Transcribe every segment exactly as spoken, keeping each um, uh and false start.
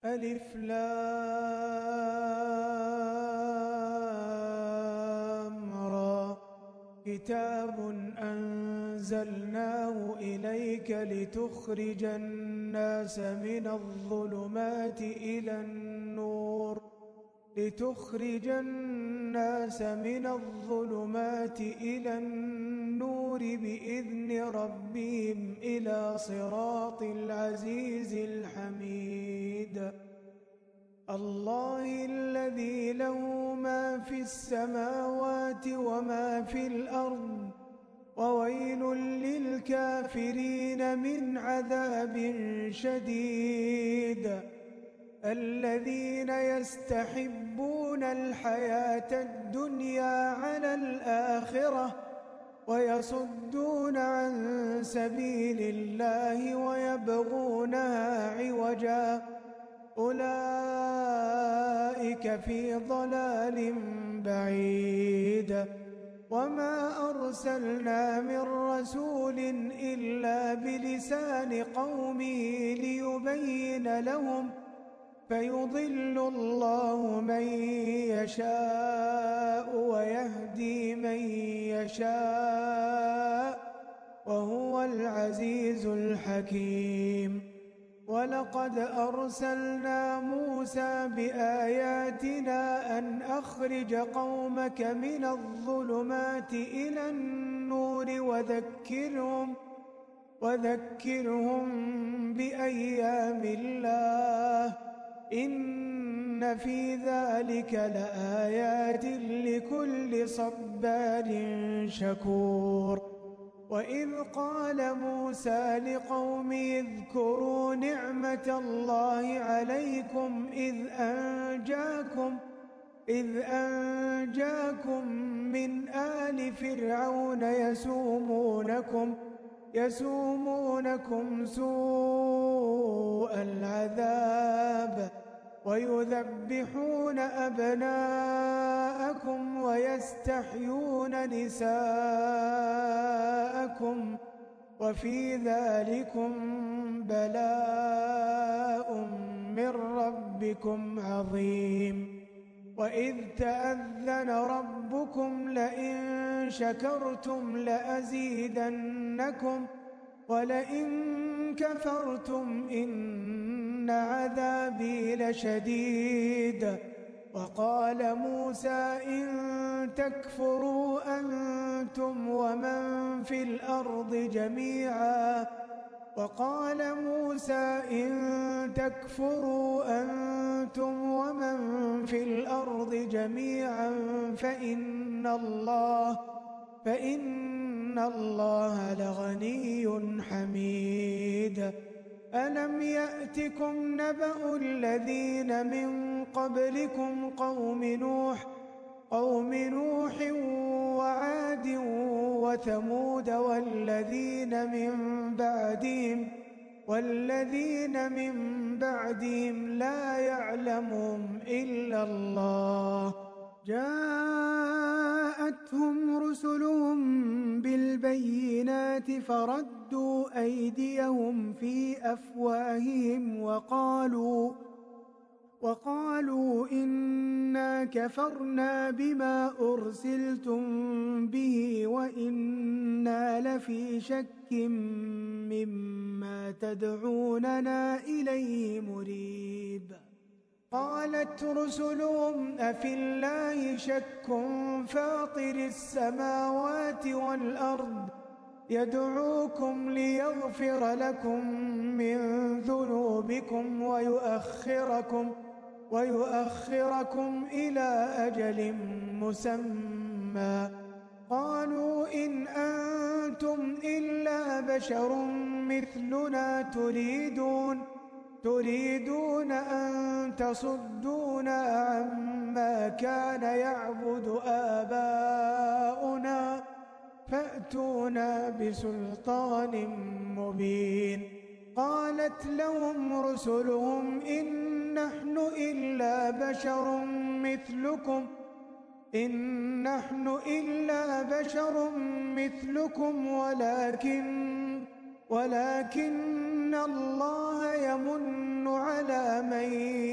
ألف لام را كتاب أنزلناه إليك لتخرج الناس من الظلمات إلى النور لتخرج الناس من الظلمات إلى النور بإذن ربهم إلى صراط العزيز الحميد الله الذي له ما في السماوات وما في الأرض وويل للكافرين من عذاب شديد الذين يستحبون الحياة الدنيا على الآخرة ويصدون عن سبيل الله ويبغونها عوجا أولئك في ضلال بعيد وما أرسلنا من رسول إلا بلسان قومه ليبين لهم فيضل الله من يشاء ويهدي من يشاء وهو العزيز الحكيم ولقد أرسلنا موسى بآياتنا أن أخرج قومك من الظلمات إلى النور وذكرهم وذكرهم بأيام الله إن في ذلك لآيات لكل صبار شكور وإذ قال موسى لقومه اذكروا نعمة الله عليكم إذ أنجاكم إذ أنجاكم من آل فرعون يسومونكم يسومونكم سوء العذاب ويذبحون أبناءكم ويستحيون نساءكم وفي ذلكم بلاء من ربكم عظيم وإذ تأذن ربكم لئن شكرتم لأزيدنكم ولئن كفرتم إن عذابي لشديد وقال موسى إن تكفروا أنتم ومن في الأرض جميعا وقال موسى إن تكفروا أنتم ومن في الأرض جميعا فإن الله فإن الله لغني حميد ألم يأتكم نبأ الذين من قبلكم قوم نوح قوم نوح وعاد وثمود والذين من بعدهم والذين من بعدهم لا يعلمهم إلا الله جاءتهم رسلهم بالبينات فردوا أيديهم في أفواههم وقالوا وقالوا إنا كفرنا بما أرسلتم به وإنا لفي شك مما تدعوننا إليه مريب قالت رسلهم أفي الله شك فاطر السماوات والأرض يدعوكم ليغفر لكم من ذنوبكم ويؤخركم ويؤخركم إلى أجل مسمى قالوا إن أنتم إلا بشر مثلنا تريدون تريدون أن تصدونا عما كان يعبد آباؤنا فأتونا بسلطان مبين قالت لهم رسلهم إن نحن إلا بشر مثلكم إن نحن إلا بشر مثلكم ولكن ولكن الله يمن على من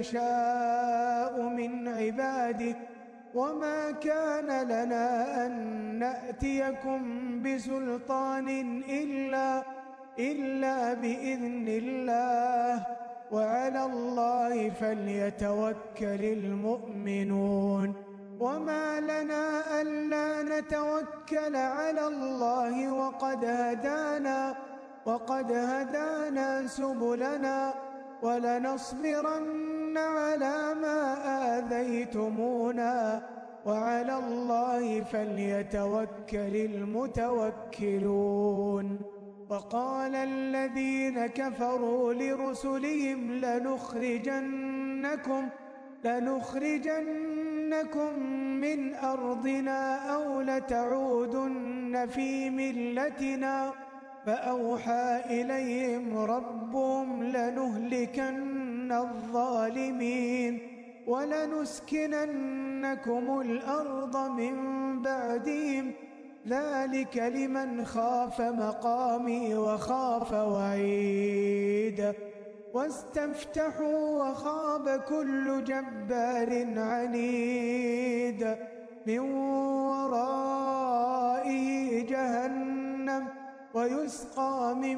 يشاء من عباده وما كان لنا أن نأتيكم بسلطان إلا, إلا بإذن الله وعلى الله فليتوكل المؤمنون وما لنا ألا نتوكل على الله وقد هدانا وقد هدانا سبلنا ولنصبرن على ما آذيتمونا وعلى الله فليتوكل المتوكلون وقال الذين كفروا لرسلهم لنخرجنكم لنخرجنكم من أرضنا أو لتعودن في ملتنا فأوحى إليهم ربهم لنهلكن الظالمين ولنسكننكم الأرض من بعدهم ذلك لمن خاف مقامي وخاف وعيد واستفتحوا وخاب كل جبار عنيد من ورائه جهنم ويسقى من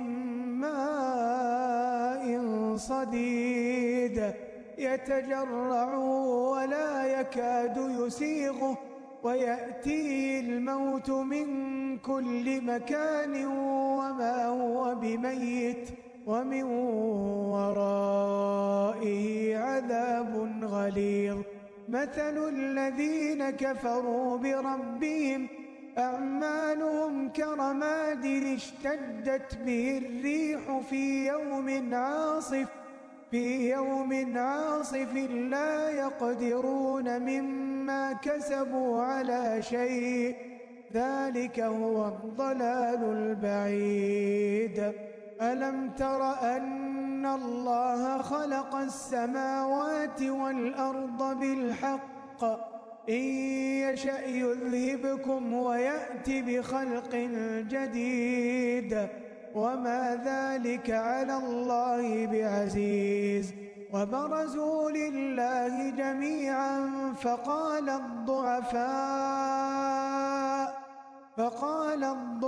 ماء صديد يتجرع ولا يكاد يسيغه ويأتيه الموت من كل مكان وما هو بميت ومن ورائه عذاب غليظ مثل الذين كفروا بربهم أعمالهم كرماد اشتدت به الريح في يوم عاصف في يوم عاصف لا يقدرون مما كسبوا على شيء ذلك هو الضلال البعيد ألم تر أن الله خلق السماوات والأرض بالحق إن يشأ يذهبكم ويأتي بخلق جديد وما ذلك على الله بعزيز وبرزوا لله جميعا فقال الضعفاء فقال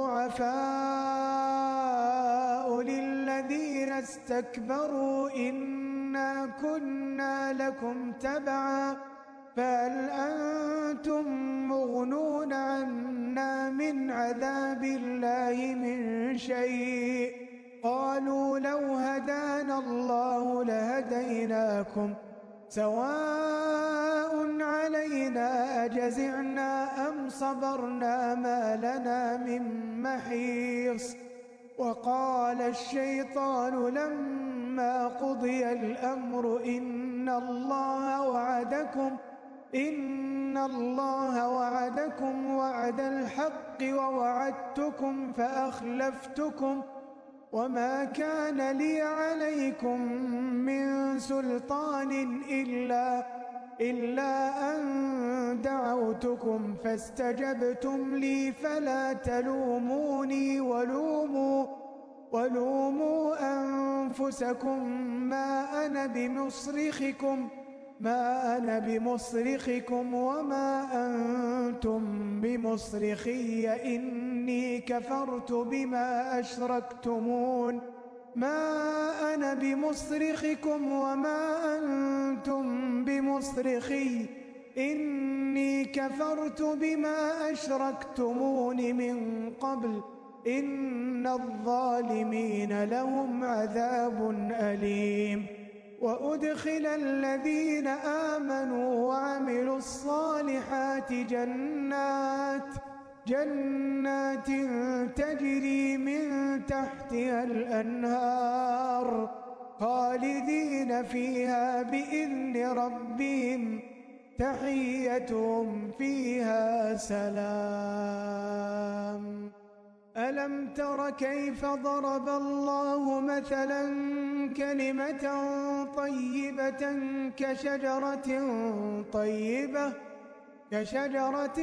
الضعفاء للذين استكبروا إنا كنا لكم تبعا فهل أنتم مغنون عنا من عذاب الله من شيء قالوا لو هدانا الله لهديناكم سواء علينا أجزعنا أم صبرنا ما لنا من محيص وقال الشيطان لما قضي الأمر إن الله وعدكم إن الله وعدكم وعد الحق ووعدتكم فأخلفتكم وما كان لي عليكم من سلطان إلا, إلا أن دعوتكم فاستجبتم لي فلا تلوموني ولوموا, ولوموا أنفسكم ما أنا بمصرخكم ما أنا بمصرخكم وما أنتم بمصرخي إني كفرت بما أشركتمون ما أنا بمصرخكم وما أنتم بمصرخي إني كفرت بما أشركتمون من قبل إن الظالمين لهم عذاب أليم وأدخل الذين آمنوا وعملوا الصالحات جنات جنات تجري من تحتها الأنهار خالدين فيها بإذن ربهم تحيتهم فيها سلام ألم تر كيف ضرب الله مثلا كلمة طيبة كشجرة طيبة كشجرة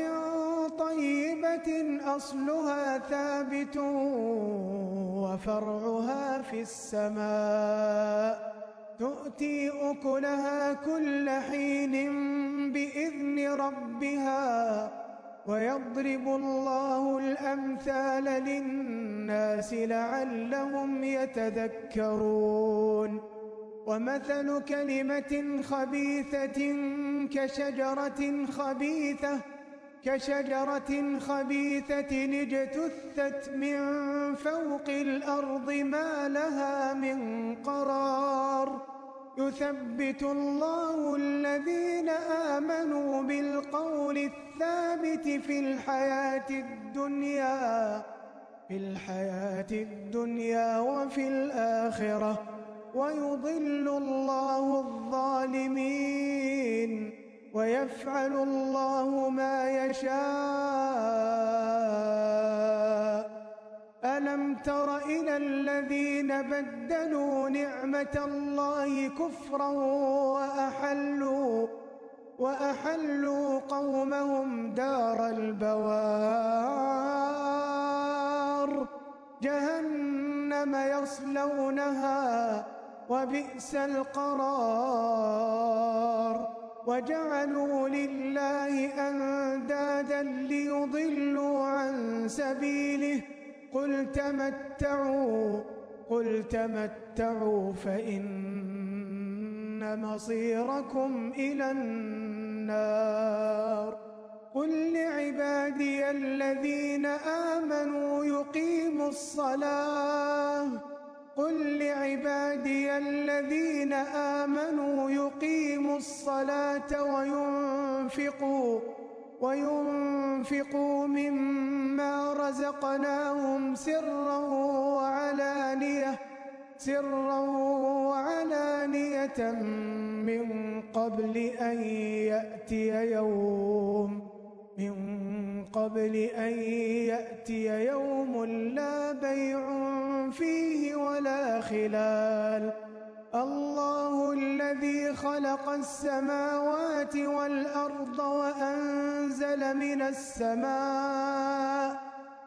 طيبة أصلها ثابت وفرعها في السماء تؤتي أكلها كل حين بإذن ربها ويضرب الله الأمثال للناس لعلهم يتذكرون ومثل كلمة خبيثة كشجرة خبيثة كشجرة خبيثة اجتثت من فوق الأرض ما لها من قرار يثبت الله الذين آمنوا بالقول الثابت في الحياة الدنيا في الحياة الدنيا وفي الآخرة ويضل الله الظالمين ويفعل الله ما يشاء. ألم تر إلى الذين بدلوا نعمة الله كفرا وأحلوا وأحلوا قومهم دار البوار جهنم يصلونها وبئس القرار وجعلوا لله أندادا ليضلوا عن سبيله قل تمتعوا قل تمتعوا فإن مصيركم إلى النار قل لعبادي الذين آمنوا يقيموا الصلاة قل لعبادي الذين آمنوا يقيموا الصلاة وينفقوا وينفقوا مما رزقناهم سرا وعلانية سرا وعلانية من قبل أن يأتي يوم من قبل أن يأتي يوم لا بيع فيه ولا خلال الله الذي خلق السماوات والأرض وأنزل من السماء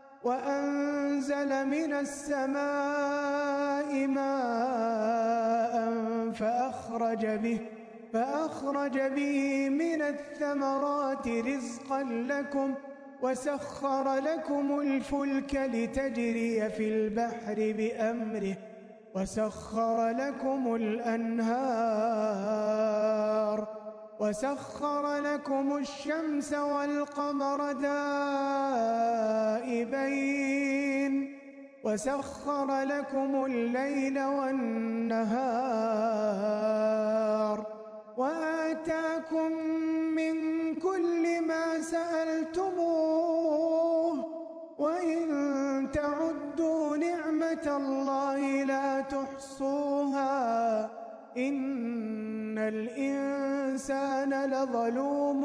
وأنزل من السماء ماء فأخرج به فأخرج به من الثمرات رزقا لكم وسخر لكم الفلك لتجري في البحر بأمره وسخر لكم الأنهار وسخر لكم الشمس والقمر دائبين وسخر لكم الليل والنهار وآتاكم من كل ما سألتموه وإن تعدوا نعمة الله لا تحصوها إن الإنسان لظلوم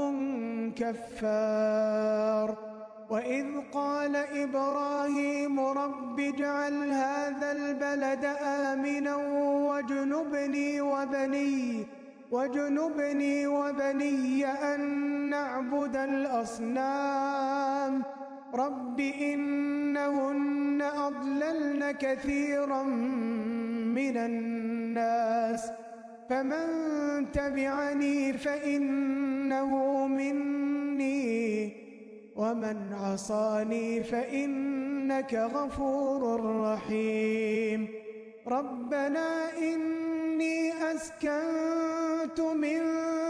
كفار وإذ قال إبراهيم رب اجعل هذا البلد آمنا واجنبني وبني واجنبني وبني أن نعبد الأصنام رب إنهن أضللن كثيرا من الناس فمن تبعني فإنه مني ومن عصاني فإنك غفور رحيم ربنا إني أسكنت من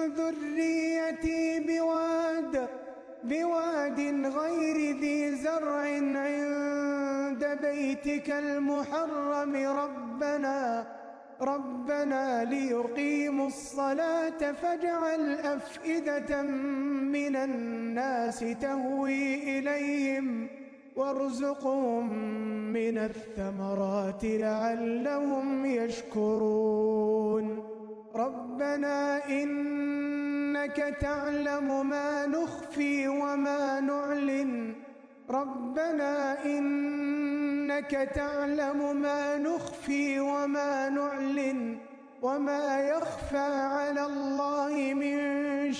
ذريتي بواد بواد غير ذي زرع عند بيتك المحرم ربنا ربنا ليقيموا الصلاة فاجعل أفئدة من الناس تهوي إليهم وارزقهم من الثمرات لعلهم يشكرون ربنا إنك تعلم ما نخفي وما نعلن ربنا إنك تعلم ما نخفي وما نعلن وما يخفى على الله من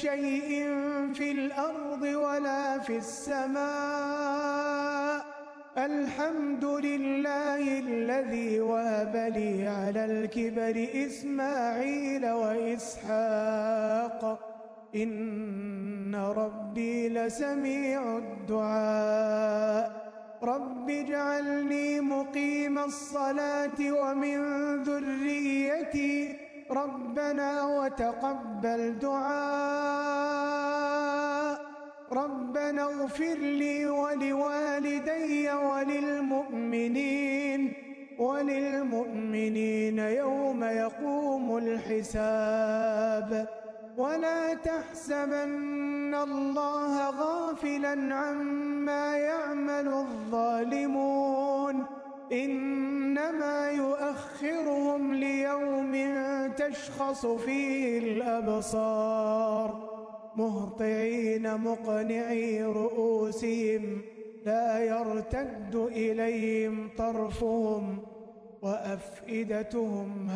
شيء في الأرض ولا في السماء الحمد لله الذي وهب لي على الكبر إسماعيل وإسحاق إن ربي لسميع الدعاء رب اجعلني مقيم الصلاة ومن ذريتي ربنا وتقبل دعاء ربنا اغفر لي ولوالدي وللمؤمنين وللمؤمنين يوم يقوم الحساب ولا تحسبن الله غافلا عما يعمل الظالمون إنما يؤخرهم ليوم تشخص فيه الأبصار مهطعين مقنعي رؤوسهم لا يرتد إليهم طرفهم وأفئدتهم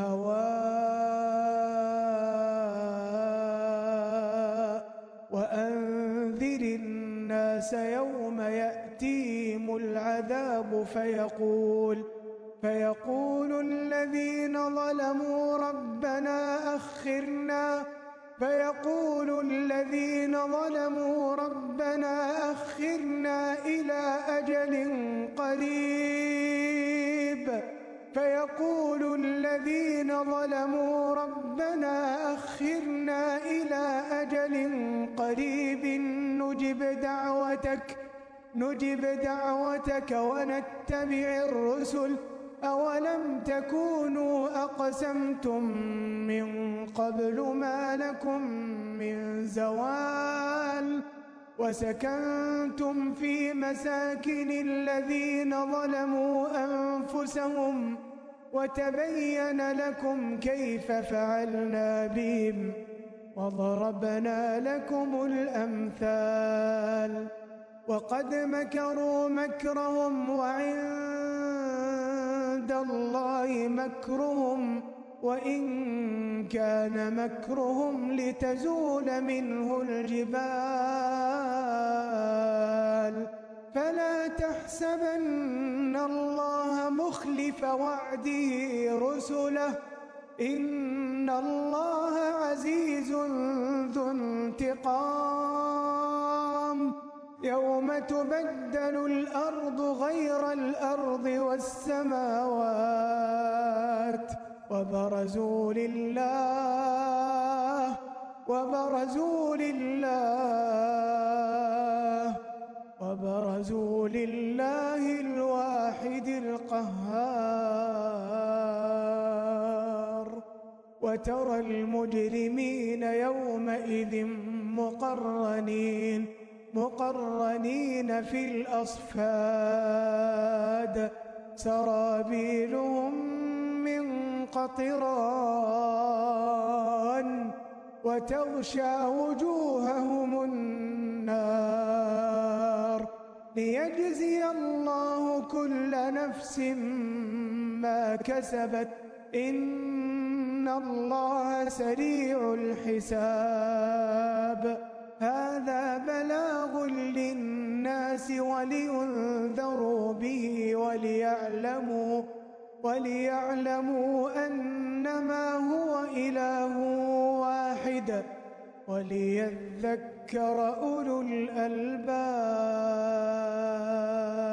هواء وأنذر الناس يوم يأتيهم العذاب فيقول فيقول الذين ظلموا ربنا أخرنا فيقول الذين ظلموا ربنا أخرنا إلى أجل قريب فيقول الذين ظلموا ربنا أخرنا إلى أجل قريب نجب دعوتك نجب دعوتك ونتبع الرسل أولم تكونوا أقسمتم من قبل ما لكم من زوال وسكنتم في مساكن الذين ظلموا أنفسهم وتبين لكم كيف فعلنا بهم وضربنا لكم الأمثال وقد مكروا مكرهم وعند الله مكرهم وإن كان مكرهم لتزول منه الجبال فلا تحسبن الله مخلف وعده رسله إن الله عزيز ذو انتقام يوم تبدل الأرض غير الأرض والسماوات وبرزوا لله وبرزوا لله وبرزوا لله الواحد القهار وترى المجرمين يومئذ مقرنين مقرنين في الأصفاد سرابيلهم من قطران وتغشى وجوههم النار ليجزي الله كل نفس ما كسبت إن الله سريع الحساب هذا بلاغ للناس ولينذروا به وليعلموا وليعلموا أنما هو إله واحد وليذكر أولو الألباب.